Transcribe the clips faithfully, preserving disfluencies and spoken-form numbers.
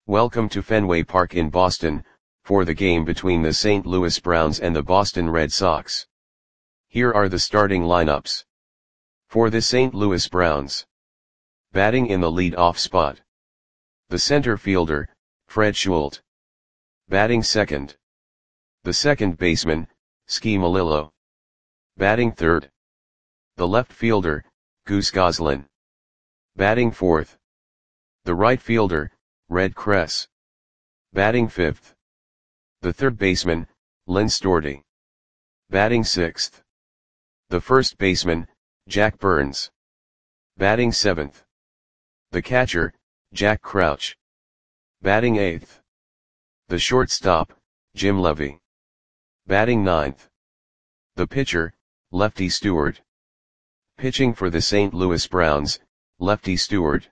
Welcome to Fenway Park in Boston, for the game between the Saint Louis Browns and the Boston Red Sox. Here are the starting lineups. For the Saint Louis Browns. Batting in the lead-off spot. The center fielder, Fred Schulte. Batting second. The second baseman, Ski Melillo. Batting third. The left fielder, Goose Goslin. Batting fourth. The right fielder, Red Kress. Batting fifth. The third baseman, Lynn Storti. Batting sixth. The first baseman, Jack Burns. Batting seventh. The catcher, Jack Crouch. Batting eighth. The shortstop, Jim Levy. Batting ninth. The pitcher, Lefty Stewart. Pitching for the Saint Louis Browns, Lefty Stewart.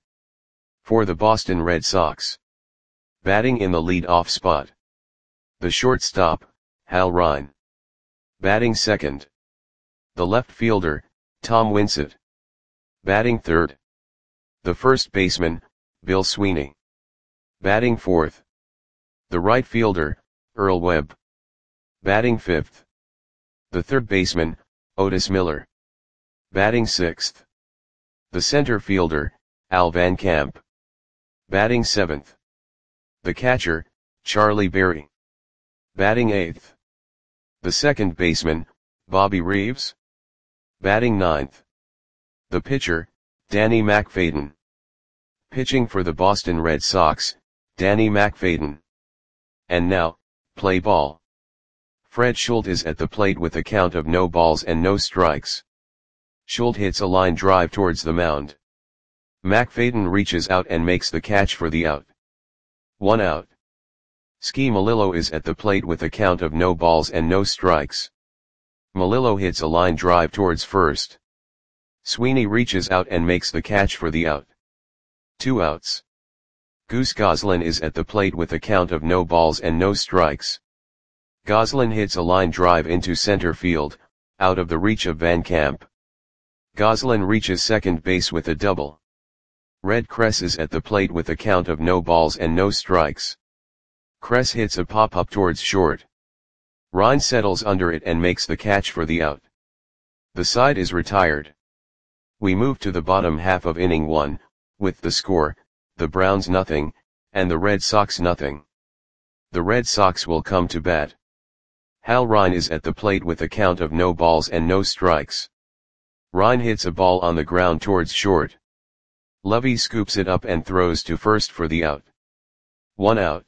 For the Boston Red Sox. Batting in the lead-off spot. The shortstop, Hal Ryan. Batting second. The left fielder, Tom Winsett. Batting third. The first baseman, Bill Sweeney. Batting fourth. The right fielder, Earl Webb. Batting fifth. The third baseman, Otis Miller. Batting sixth. The center fielder, Al Van Camp. Batting seventh. The catcher, Charlie Berry. Batting eighth. The second baseman, Bobby Reeves. Batting ninth. The pitcher, Danny McFadden. Pitching for the Boston Red Sox, Danny McFadden. And now, play ball. Fred Schulte is at the plate with a count of no balls and no strikes. Schulte hits a line drive towards the mound. McFadden reaches out and makes the catch for the out. One out. Ski Melillo is at the plate with a count of no balls and no strikes. Melillo hits a line drive towards first. Sweeney reaches out and makes the catch for the out. Two outs. Goose Goslin is at the plate with a count of no balls and no strikes. Goslin hits a line drive into center field, out of the reach of Van Camp. Goslin reaches second base with a double. Red Kress is at the plate with a count of no balls and no strikes. Kress hits a pop-up towards short. Ryan settles under it and makes the catch for the out. The side is retired. We move to the bottom half of inning one, with the score, the Browns nothing, and the Red Sox nothing. The Red Sox will come to bat. Hal Ryan is at the plate with a count of no balls and no strikes. Ryan hits a ball on the ground towards short. Levy scoops it up and throws to first for the out. One out.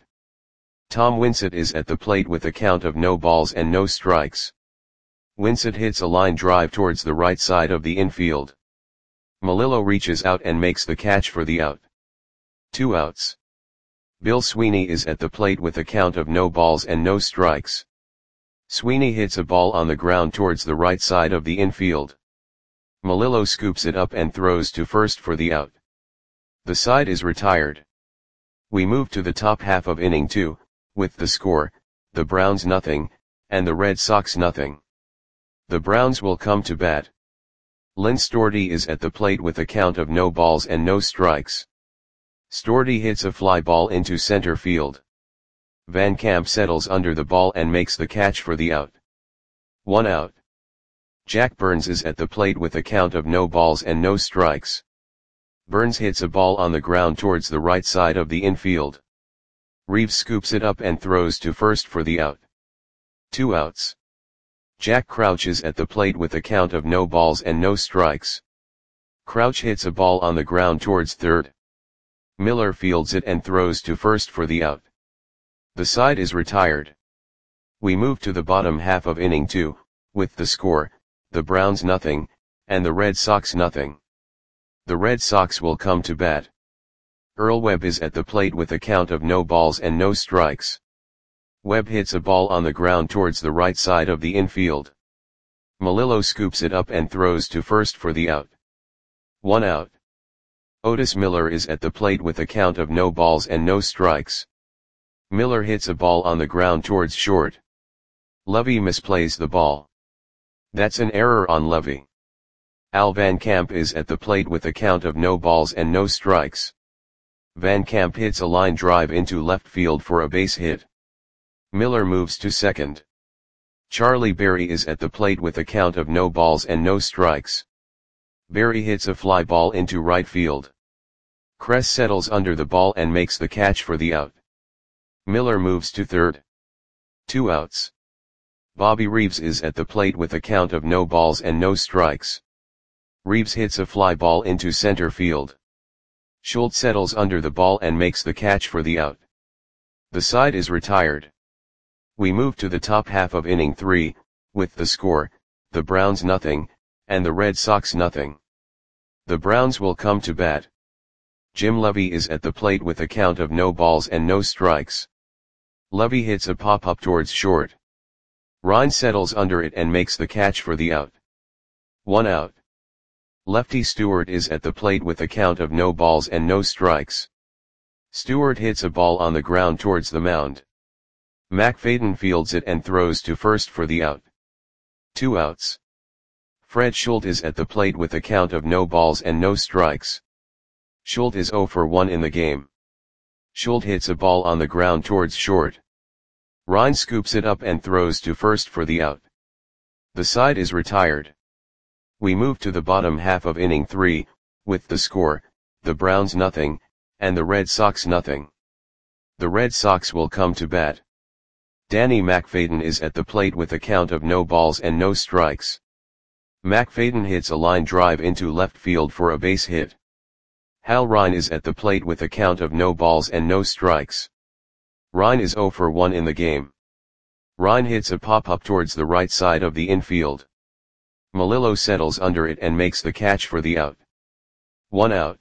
Tom Winsett is at the plate with a count of no balls and no strikes. Winsett hits a line drive towards the right side of the infield. Melillo reaches out and makes the catch for the out. Two outs. Bill Sweeney is at the plate with a count of no balls and no strikes. Sweeney hits a ball on the ground towards the right side of the infield. Melillo scoops it up and throws to first for the out. The side is retired. We move to the top half of inning two, with the score, the Browns nothing, and the Red Sox nothing. The Browns will come to bat. Lynn Storti is at the plate with a count of no balls and no strikes. Storti hits a fly ball into center field. Van Camp settles under the ball and makes the catch for the out. One out. Jack Burns is at the plate with a count of no balls and no strikes. Burns hits a ball on the ground towards the right side of the infield. Reeves scoops it up and throws to first for the out. Two outs. Jack Crouch is at the plate with a count of no balls and no strikes. Crouch hits a ball on the ground towards third. Miller fields it and throws to first for the out. The side is retired. We move to the bottom half of inning two, with the score, the Browns nothing, and the Red Sox nothing. The Red Sox will come to bat. Earl Webb is at the plate with a count of no balls and no strikes. Webb hits a ball on the ground towards the right side of the infield. Melillo scoops it up and throws to first for the out. One out. Otis Miller is at the plate with a count of no balls and no strikes. Miller hits a ball on the ground towards short. Levy misplays the ball. That's an error on Levy. Al Van Camp is at the plate with a count of no balls and no strikes. Van Camp hits a line drive into left field for a base hit. Miller moves to second. Charlie Berry is at the plate with a count of no balls and no strikes. Berry hits a fly ball into right field. Kress settles under the ball and makes the catch for the out. Miller moves to third. Two outs. Bobby Reeves is at the plate with a count of no balls and no strikes. Reeves hits a fly ball into center field. Schultz settles under the ball and makes the catch for the out. The side is retired. We move to the top half of inning three, with the score, the Browns nothing, and the Red Sox nothing. The Browns will come to bat. Jim Levy is at the plate with a count of no balls and no strikes. Levy hits a pop-up towards short. Ryan settles under it and makes the catch for the out. One out. Lefty Stewart is at the plate with a count of no balls and no strikes. Stewart hits a ball on the ground towards the mound. McFadden fields it and throws to first for the out. Two outs. Fred Schultz is at the plate with a count of no balls and no strikes. Schultz is oh for one in the game. Schultz hits a ball on the ground towards short. Ryan scoops it up and throws to first for the out. The side is retired. We move to the bottom half of inning three, with the score, the Browns nothing, and the Red Sox nothing. The Red Sox will come to bat. Danny McFadden is at the plate with a count of no balls and no strikes. McFadden hits a line drive into left field for a base hit. Hal Ryan is at the plate with a count of no balls and no strikes. Ryan is oh for one in the game. Ryan hits a pop-up towards the right side of the infield. Melillo settles under it and makes the catch for the out. One out.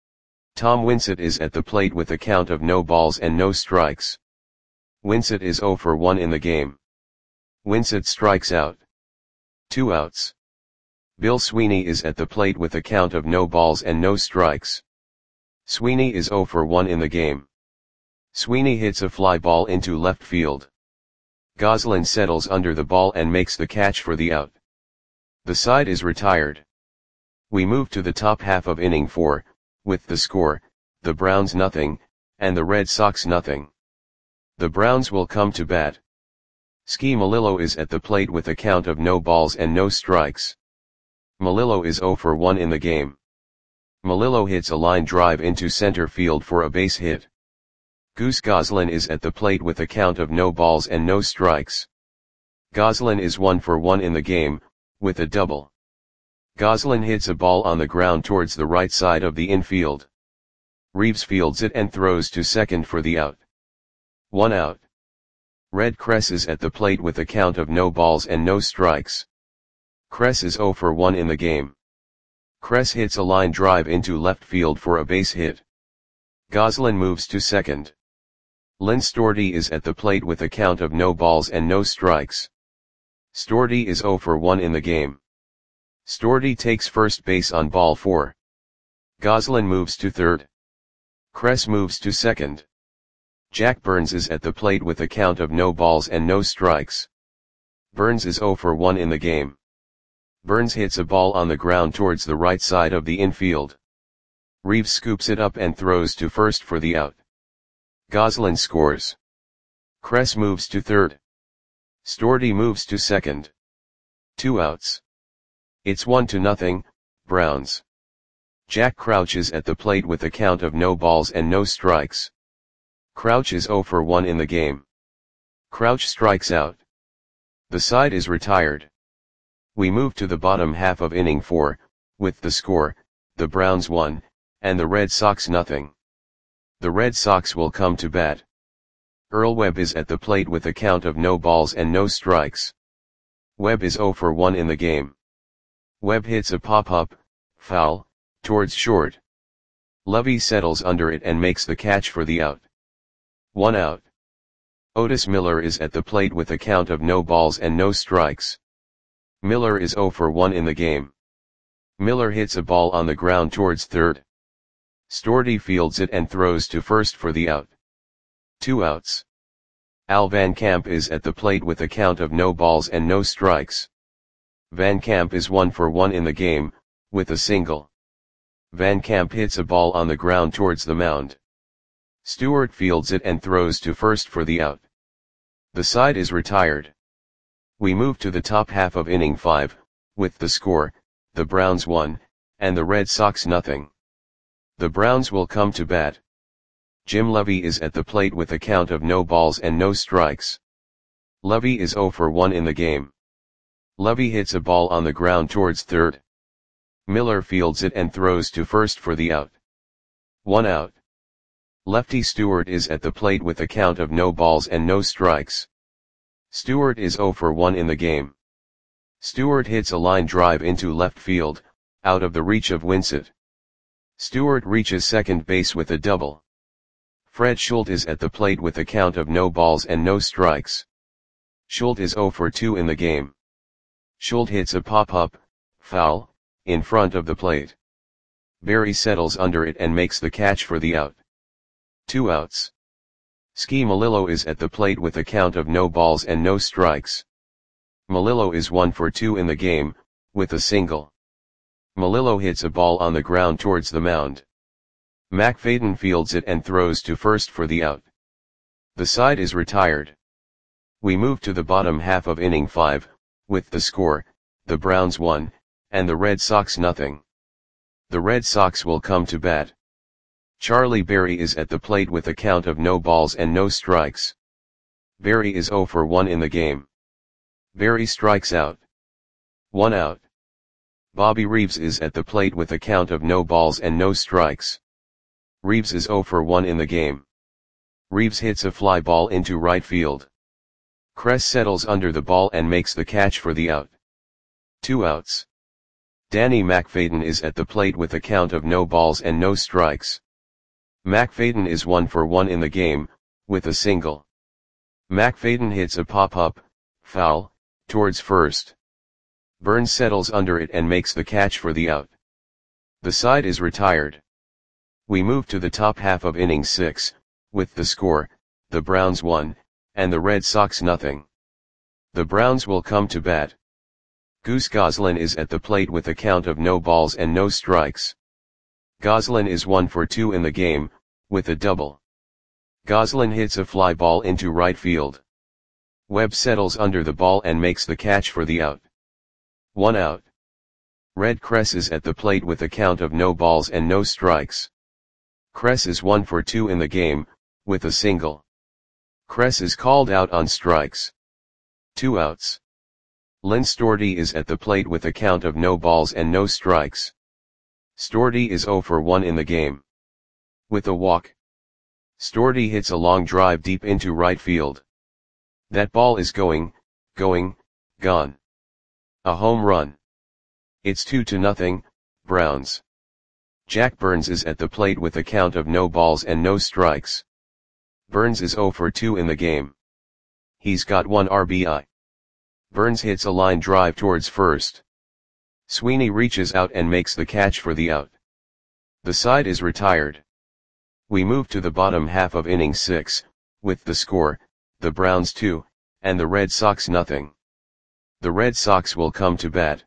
Tom Winsett is at the plate with a count of no balls and no strikes. Winsett is oh for one in the game. Winsett strikes out. Two outs. Bill Sweeney is at the plate with a count of no balls and no strikes. Sweeney is oh for one in the game. Sweeney hits a fly ball into left field. Goslin settles under the ball and makes the catch for the out. The side is retired. We move to the top half of inning four, with the score, the Browns nothing, and the Red Sox nothing. The Browns will come to bat. Ski Melillo is at the plate with a count of no balls and no strikes. Melillo is oh for one in the game. Melillo hits a line drive into center field for a base hit. Goose Goslin is at the plate with a count of no balls and no strikes. Goslin is one for one in the game, with a double. Goslin hits a ball on the ground towards the right side of the infield. Reeves fields it and throws to second for the out. One out. Red Kress is at the plate with a count of no balls and no strikes. Kress is oh for one in the game. Kress hits a line drive into left field for a base hit. Goslin moves to second. Lynn Storti is at the plate with a count of no balls and no strikes. Storti is oh for one in the game. Storti takes first base on ball four. Goslin moves to third. Kress moves to second. Jack Burns is at the plate with a count of no balls and no strikes. Burns is oh for one in the game. Burns hits a ball on the ground towards the right side of the infield. Reeves scoops it up and throws to first for the out. Goslin scores. Kress moves to third. Storti moves to second. Two outs. It's one to nothing, Browns. Jack Crouch is at the plate with a count of no balls and no strikes. Crouch is oh for one in the game. Crouch strikes out. The side is retired. We move to the bottom half of inning four, with the score, the Browns one, and the Red Sox nothing. The Red Sox will come to bat. Earl Webb is at the plate with a count of no balls and no strikes. Webb is oh for one in the game. Webb hits a pop-up, foul, towards short. Levy settles under it and makes the catch for the out. One out. Otis Miller is at the plate with a count of no balls and no strikes. Miller is oh for one in the game. Miller hits a ball on the ground towards third. Storti fields it and throws to first for the out. Two outs. Al Van Camp is at the plate with a count of no balls and no strikes. Van Camp is one for one in the game, with a single. Van Camp hits a ball on the ground towards the mound. Stewart fields it and throws to first for the out. The side is retired. We move to the top half of inning five, with the score, the Browns one, and the Red Sox nothing. The Browns will come to bat. Jim Levy is at the plate with a count of no balls and no strikes. Levy is oh for one in the game. Levy hits a ball on the ground towards third. Miller fields it and throws to first for the out. One out. Lefty Stewart is at the plate with a count of no balls and no strikes. Stewart is oh for one in the game. Stewart hits a line drive into left field, out of the reach of Winsett. Stewart reaches second base with a double. Fred Schultz is at the plate with a count of no balls and no strikes. Schultz is oh for two in the game. Schultz hits a pop-up, foul, in front of the plate. Berry settles under it and makes the catch for the out. Two outs. Ski Melillo is at the plate with a count of no balls and no strikes. Melillo is one for two in the game, with a single. Melillo hits a ball on the ground towards the mound. McFadden fields it and throws to first for the out. The side is retired. We move to the bottom half of inning five, with the score, the Browns one, and the Red Sox nothing. The Red Sox will come to bat. Charlie Berry is at the plate with a count of no balls and no strikes. Berry is oh for one in the game. Berry strikes out. One out. Bobby Reeves is at the plate with a count of no balls and no strikes. Reeves is oh for one in the game. Reeves hits a fly ball into right field. Kress settles under the ball and makes the catch for the out. Two outs. Danny McFadden is at the plate with a count of no balls and no strikes. McFadden is one for one in the game, with a single. McFadden hits a pop-up, foul, towards first. Burns settles under it and makes the catch for the out. The side is retired. We move to the top half of inning six, with the score, the Browns one, and the Red Sox nothing. The Browns will come to bat. Goose Goslin is at the plate with a count of no balls and no strikes. Goslin is one for two in the game, with a double. Goslin hits a fly ball into right field. Webb settles under the ball and makes the catch for the out. One out. Red Kress is at the plate with a count of no balls and no strikes. Kress is one for two in the game, with a single. Kress is called out on strikes. Two outs. Lynn Storty is at the plate with a count of no balls and no strikes. Storty is oh for one in the game. With a walk. Storty hits a long drive deep into right field. That ball is going, going, gone. A home run. It's two to nothing, Browns. Jack Burns is at the plate with a count of no balls and no strikes. Burns is oh for two in the game. He's got one R B I. Burns hits a line drive towards first. Sweeney reaches out and makes the catch for the out. The side is retired. We move to the bottom half of inning six, with the score, the Browns two, and the Red Sox nothing. The Red Sox will come to bat.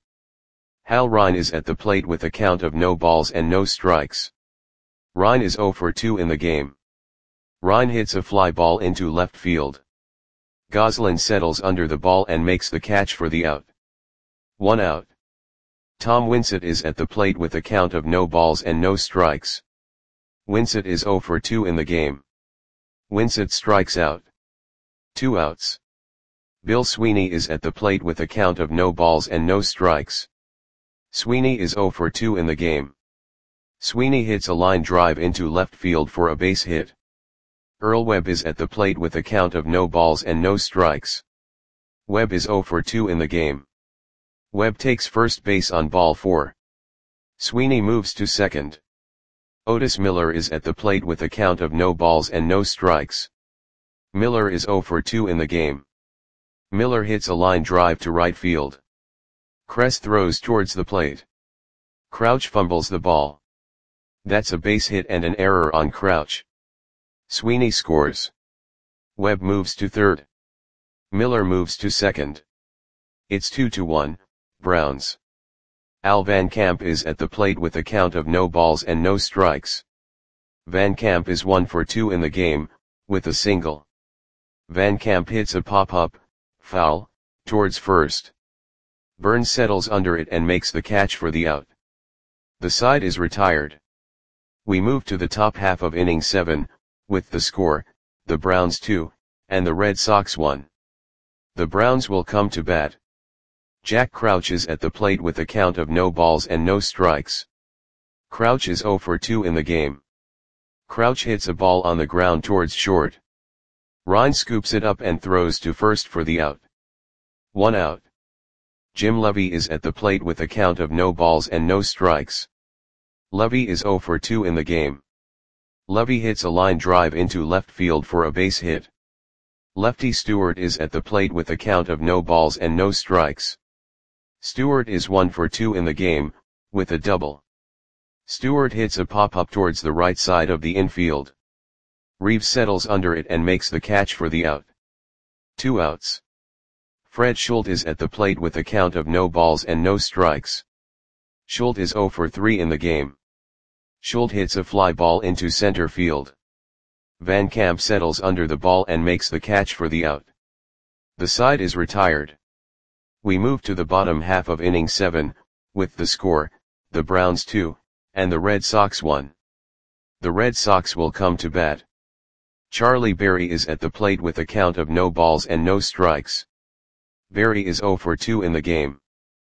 Hal Rine is at the plate with a count of no balls and no strikes. Rine is oh for two in the game. Rine hits a fly ball into left field. Goslin settles under the ball and makes the catch for the out. One out. Tom Winsett is at the plate with a count of no balls and no strikes. Winsett is oh for two in the game. Winsett strikes out. Two outs. Bill Sweeney is at the plate with a count of no balls and no strikes. Sweeney is oh for two in the game. Sweeney hits a line drive into left field for a base hit. Earl Webb is at the plate with a count of no balls and no strikes. Webb is oh for two in the game. Webb takes first base on ball four. Sweeney moves to second. Otis Miller is at the plate with a count of no balls and no strikes. Miller is oh for two in the game. Miller hits a line drive to right field. Kress throws towards the plate. Crouch fumbles the ball. That's a base hit and an error on Crouch. Sweeney scores. Webb moves to third. Miller moves to second. It's two to one, Browns. Al Van Camp is at the plate with a count of no balls and no strikes. Van Camp is one for two in the game, with a single. Van Camp hits a pop-up, foul, towards first. Burns settles under it and makes the catch for the out. The side is retired. We move to the top half of inning seven, with the score, the Browns two, and the Red Sox one. The Browns will come to bat. Jack Crouch is at the plate with a count of no balls and no strikes. Crouch is zero for two in the game. Crouch hits a ball on the ground towards short. Ryan scoops it up and throws to first for the out. One out. Jim Levy is at the plate with a count of no balls and no strikes. Levy is zero for two in the game. Levy hits a line drive into left field for a base hit. Lefty Stewart is at the plate with a count of no balls and no strikes. Stewart is one for two in the game, with a double. Stewart hits a pop-up towards the right side of the infield. Reeves settles under it and makes the catch for the out. Two outs. Fred Schultz is at the plate with a count of no balls and no strikes. Schultz is zero for three in the game. Schultz hits a fly ball into center field. Van Camp settles under the ball and makes the catch for the out. The side is retired. We move to the bottom half of inning seven, with the score, the Browns two, and the Red Sox one. The Red Sox will come to bat. Charlie Berry is at the plate with a count of no balls and no strikes. Berry is zero for two in the game.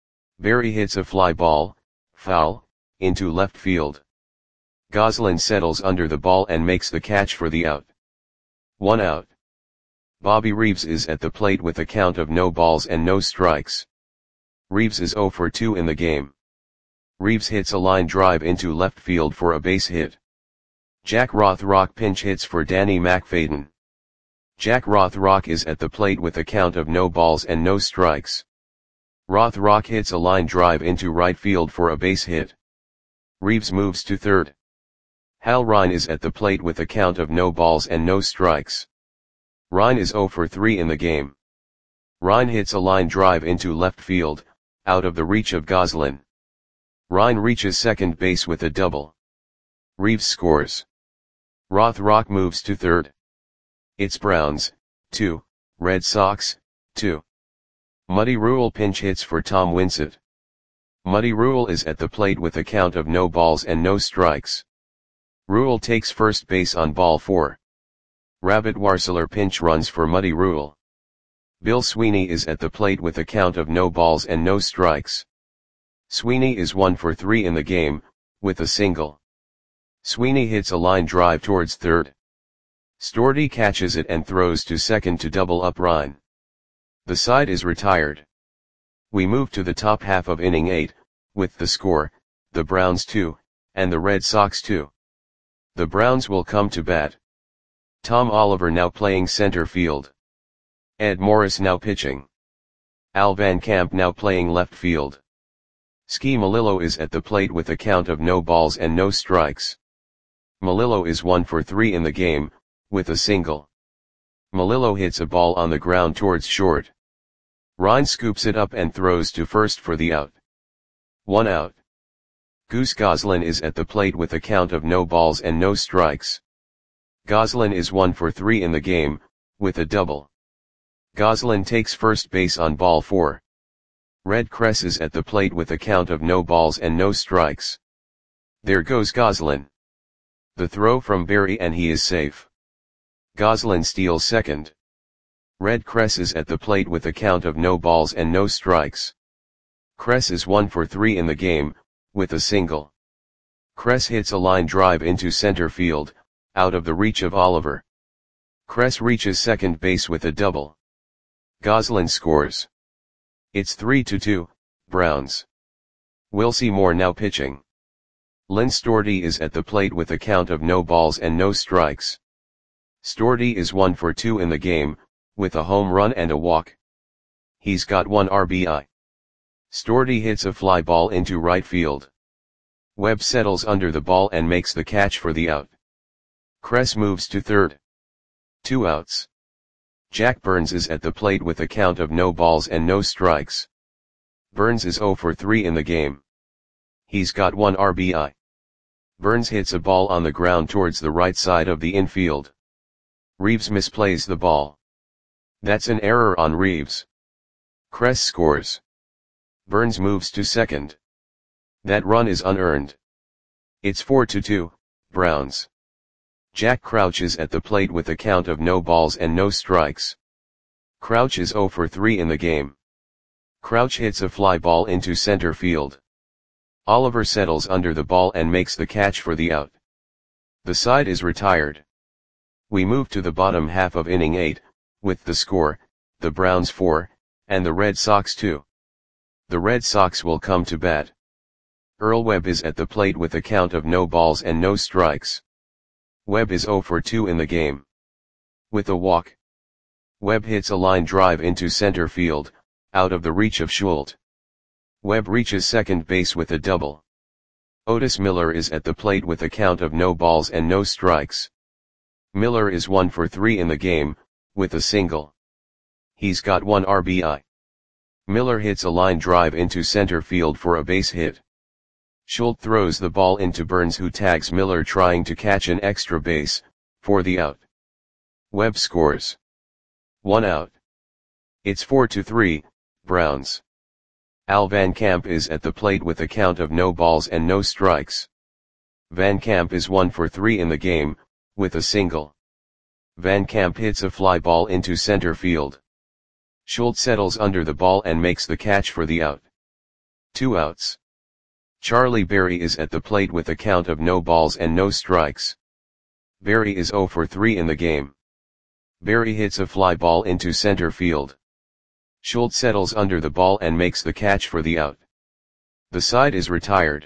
Berry hits a fly ball, foul, into left field. Goslin settles under the ball and makes the catch for the out. One out. Bobby Reeves is at the plate with a count of no balls and no strikes. Reeves is zero for two in the game. Reeves hits a line drive into left field for a base hit. Jack Rothrock pinch hits for Danny McFadden. Jack Rothrock is at the plate with a count of no balls and no strikes. Rothrock hits a line drive into right field for a base hit. Reeves moves to third. Hal Ryan is at the plate with a count of no balls and no strikes. Ryan is zero for three in the game. Ryan hits a line drive into left field, out of the reach of Goslin. Ryan reaches second base with a double. Reeves scores. Rothrock moves to third. It's Browns, two, Red Sox, two. Muddy Rule pinch hits for Tom Winsett. Muddy Rule is at the plate with a count of no balls and no strikes. Rule takes first base on ball four. Rabbit Warseler pinch runs for Muddy Rule. Bill Sweeney is at the plate with a count of no balls and no strikes. Sweeney is one for three in the game, with a single. Sweeney hits a line drive towards third. Storty catches it and throws to second to double up Ryan. The side is retired. We move to the top half of inning eight, with the score, the Browns two, and the Red Sox two. The Browns will come to bat. Tom Oliver now playing center field. Ed Morris now pitching. Al Van Camp now playing left field. Ski Melillo is at the plate with a count of no balls and no strikes. Melillo is one for three in the game, with a single. Melillo hits a ball on the ground towards short. Ryan scoops it up and throws to first for the out. One out. Goose Goslin is at the plate with a count of no balls and no strikes. Goslin is one for three in the game, with a double. Goslin takes first base on ball four. Red Cress is at the plate with a count of no balls and no strikes. There goes Goslin. The throw from Berry and he is safe. Goslin steals second. Red Cress is at the plate with a count of no balls and no strikes. Cress is one for three in the game, with a single. Cress hits a line drive into center field, out of the reach of Oliver. Cress reaches second base with a double. Goslin scores. It's three to two, Browns. Wilcie Moore now pitching. Lynn Storty is at the plate with a count of no balls and no strikes. Storty is one for two in the game, with a home run and a walk. He's got one R B I. Storty hits a fly ball into right field. Webb settles under the ball and makes the catch for the out. Cress moves to third. Two outs. Jack Burns is at the plate with a count of no balls and no strikes. Burns is zero for three in the game. He's got one R B I. Burns hits a ball on the ground towards the right side of the infield. Reeves misplays the ball. That's an error on Reeves. Kress scores. Burns moves to second. That run is unearned. It's four to two, Browns. Jack Crouch is at the plate with a count of no balls and no strikes. Crouch is zero for three in the game. Crouch hits a fly ball into center field. Oliver settles under the ball and makes the catch for the out. The side is retired. We move to the bottom half of inning eight, with the score, the Browns four, and the Red Sox two. The Red Sox will come to bat. Earl Webb is at the plate with a count of no balls and no strikes. Webb is zero for two in the game. With a walk. Webb hits a line drive into center field, out of the reach of Schultz. Webb reaches second base with a double. Otis Miller is at the plate with a count of no balls and no strikes. Miller is one for three in the game, with a single. He's got one R B I. Miller hits a line drive into center field for a base hit. Schultz throws the ball into Burns, who tags Miller trying to catch an extra base, for the out. Webb scores. One out. It's four to three, Browns. Al Van Camp is at the plate with a count of no balls and no strikes. Van Camp is one for three in the game, with a single. Van Camp hits a fly ball into center field. Schultz settles under the ball and makes the catch for the out. Two outs. Charlie Berry is at the plate with a count of no balls and no strikes. Berry is zero for three in the game. Berry hits a fly ball into center field. Schultz settles under the ball and makes the catch for the out. The side is retired.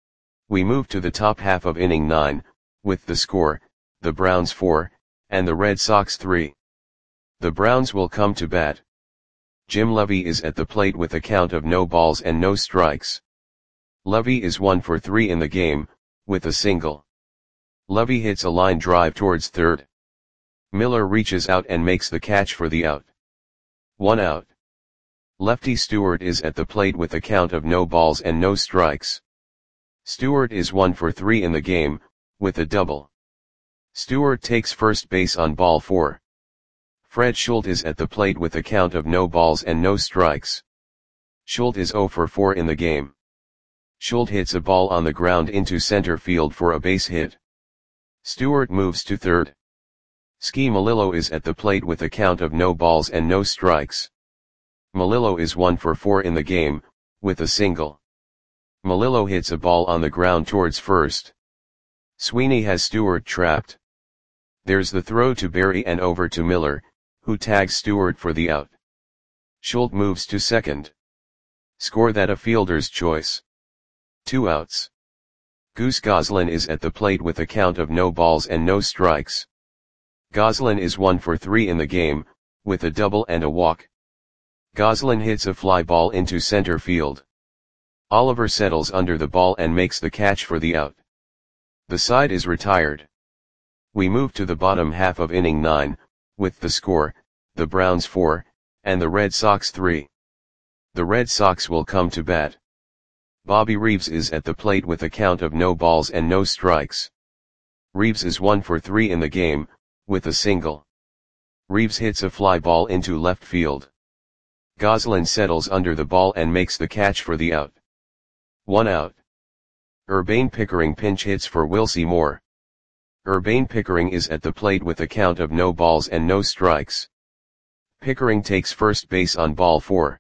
We move to the top half of inning nine, with the score, the Browns four, and the Red Sox three. The Browns will come to bat. Jim Levy is at the plate with a count of no balls and no strikes. Levy is one for three in the game, with a single. Levy hits a line drive towards third. Miller reaches out and makes the catch for the out. One out. Lefty Stewart is at the plate with a count of no balls and no strikes. Stewart is one for three in the game, with a double. Stewart takes first base on ball four. Fred Schultz is at the plate with a count of no balls and no strikes. Schultz is zero for four in the game. Schultz hits a ball on the ground into center field for a base hit. Stewart moves to third. Ski Melillo is at the plate with a count of no balls and no strikes. Melillo is one for four in the game, with a single. Melillo hits a ball on the ground towards first. Sweeney has Stewart trapped. There's the throw to Berry and over to Miller, who tags Stewart for the out. Schultz moves to second. Score that a fielder's choice. Two outs. Goose Goslin is at the plate with a count of no balls and no strikes. Goslin is one for three in the game, with a double and a walk. Goslin hits a fly ball into center field. Oliver settles under the ball and makes the catch for the out. The side is retired. We move to the bottom half of inning nine, with the score, the Browns four, and the Red Sox three. The Red Sox will come to bat. Bobby Reeves is at the plate with a count of no balls and no strikes. Reeves is one for three in the game, with a single. Reeves hits a fly ball into left field. Goslin settles under the ball and makes the catch for the out. One out. Urbane Pickering pinch hits for Wilcie Moore. Urbane Pickering is at the plate with a count of no balls and no strikes. Pickering takes first base on ball four.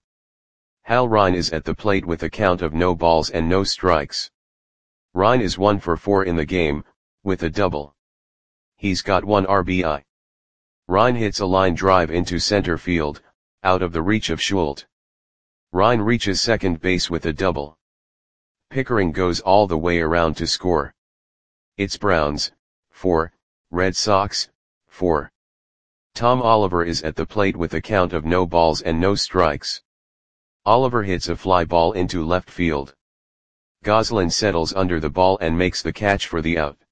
Hal Ryan is at the plate with a count of no balls and no strikes. Ryan is one for four in the game, with a double. He's got one R B I. Ryan hits a line drive into center field, out of the reach of Schultz. Ryan reaches second base with a double. Pickering goes all the way around to score. It's Browns, four, Red Sox, four. Tom Oliver is at the plate with a count of no balls and no strikes. Oliver hits a fly ball into left field. Goslin settles under the ball and makes the catch for the out.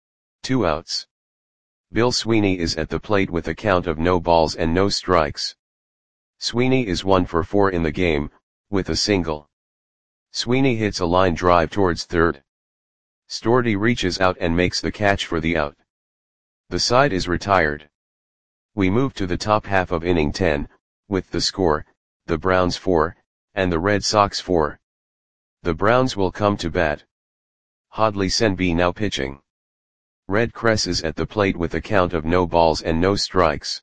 Two outs. Bill Sweeney is at the plate with a count of no balls and no strikes. Sweeney is one for four in the game, with a single. Sweeney hits a line drive towards third. Stordy reaches out and makes the catch for the out. The side is retired. We move to the top half of inning ten, with the score, the Browns four, and the Red Sox four. The Browns will come to bat. Hadley Senby now pitching. Red Cress is at the plate with a count of no balls and no strikes.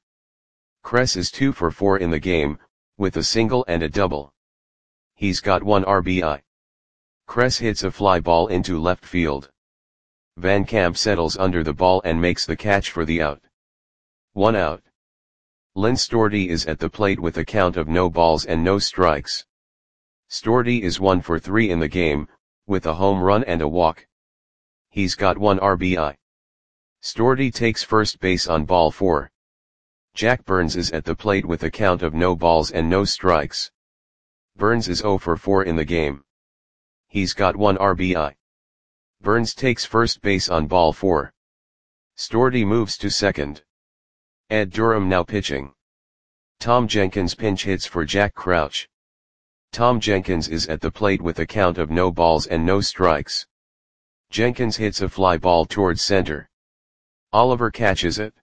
Cress is two for four in the game, with a single and a double. He's got one R B I. Cress hits a fly ball into left field. Van Camp settles under the ball and makes the catch for the out. One out. Lynn Stordy is at the plate with a count of no balls and no strikes. Stordy is one for three in the game, with a home run and a walk. He's got one R B I. Stordy takes first base on ball four. Jack Burns is at the plate with a count of no balls and no strikes. Burns is zero for four in the game. He's got one R B I. Burns takes first base on ball four. Stordy moves to second. Ed Durham now pitching. Tom Jenkins pinch hits for Jack Crouch. Tom Jenkins is at the plate with a count of no balls and no strikes. Jenkins hits a fly ball towards center. Oliver catches it.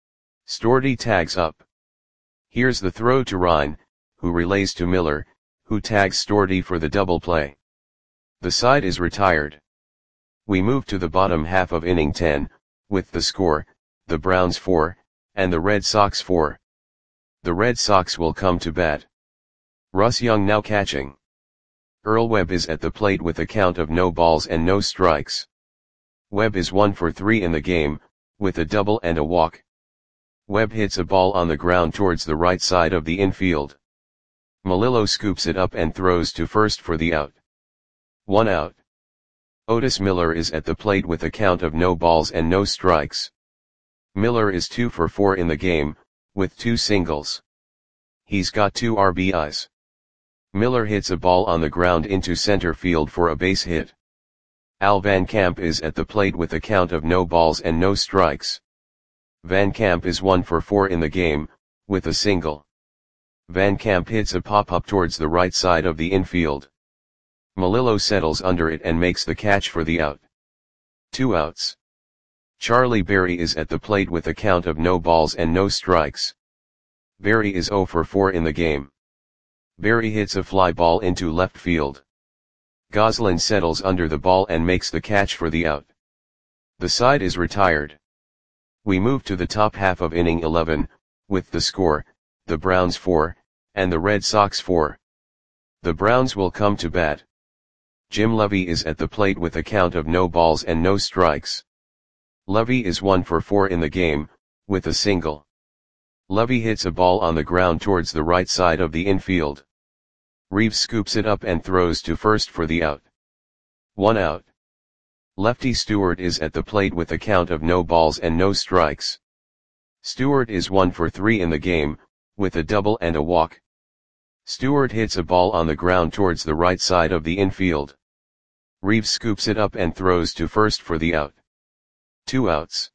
Stordy tags up. Here's the throw to Ryan, who relays to Miller, who tags Stordy for the double play. The side is retired. We move to the bottom half of inning ten, with the score, the Browns four, and the Red Sox four. The Red Sox will come to bat. Russ Young now catching. Earl Webb is at the plate with a count of no balls and no strikes. Webb is one for three in the game, with a double and a walk. Webb hits a ball on the ground towards the right side of the infield. Melillo scoops it up and throws to first for the out. One out. Otis Miller is at the plate with a count of no balls and no strikes. Miller is two for four in the game, with two singles. He's got two R B Is. Miller hits a ball on the ground into center field for a base hit. Al Van Camp is at the plate with a count of no balls and no strikes. Van Camp is one for four in the game, with a single. Van Camp hits a pop-up towards the right side of the infield. Melillo settles under it and makes the catch for the out. Two outs. Charlie Berry is at the plate with a count of no balls and no strikes. Berry is zero for four in the game. Berry hits a fly ball into left field. Goslin settles under the ball and makes the catch for the out. The side is retired. We move to the top half of inning eleven, with the score, the Browns four, and the Red Sox four. The Browns will come to bat. Jim Levy is at the plate with a count of no balls and no strikes. Levy is one for four in the game, with a single. Levy hits a ball on the ground towards the right side of the infield. Reeves scoops it up and throws to first for the out. One out. Lefty Stewart is at the plate with a count of no balls and no strikes. Stewart is one for three in the game, with a double and a walk. Stewart hits a ball on the ground towards the right side of the infield. Reeves scoops it up and throws to first for the out. Two outs.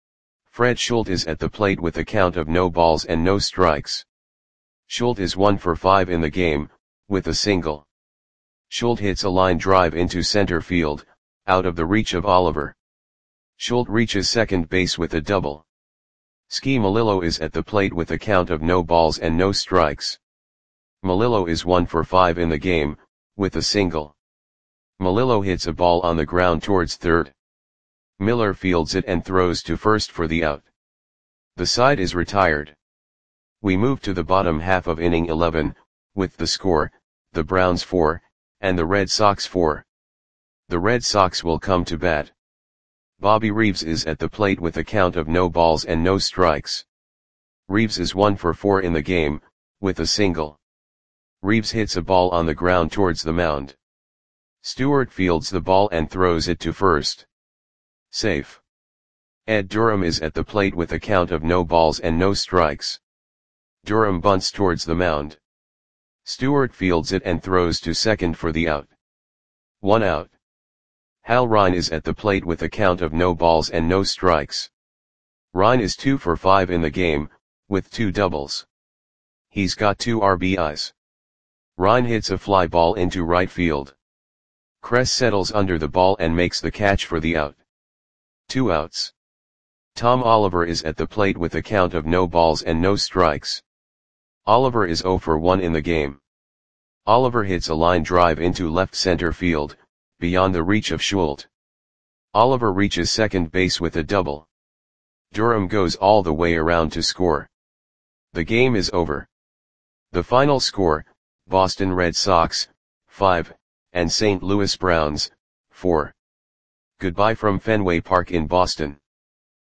Fred Schultz is at the plate with a count of no balls and no strikes. Schultz is one for five in the game, with a single. Schultz hits a line drive into center field, out of the reach of Oliver. Schultz reaches second base with a double. Ski Melillo is at the plate with a count of no balls and no strikes. Melillo is one for five in the game, with a single. Melillo hits a ball on the ground towards third. Miller fields it and throws to first for the out. The side is retired. We move to the bottom half of inning eleven, with the score, the Browns four, and the Red Sox four. The Red Sox will come to bat. Bobby Reeves is at the plate with a count of no balls and no strikes. Reeves is one for four in the game, with a single. Reeves hits a ball on the ground towards the mound. Stewart fields the ball and throws it to first. Safe. Ed Durham is at the plate with a count of no balls and no strikes. Durham bunts towards the mound. Stewart fields it and throws to second for the out. One out. Hal Ryan is at the plate with a count of no balls and no strikes. Ryan is two for five in the game, with two doubles. He's got two R B Is. Ryan hits a fly ball into right field. Kress settles under the ball and makes the catch for the out. Two outs. Tom Oliver is at the plate with a count of no balls and no strikes. Oliver is zero for one in the game. Oliver hits a line drive into left center field, beyond the reach of Schultz. Oliver reaches second base with a double. Durham goes all the way around to score. The game is over. The final score, Boston Red Sox, five, and Saint Louis Browns, four. Goodbye from Fenway Park in Boston.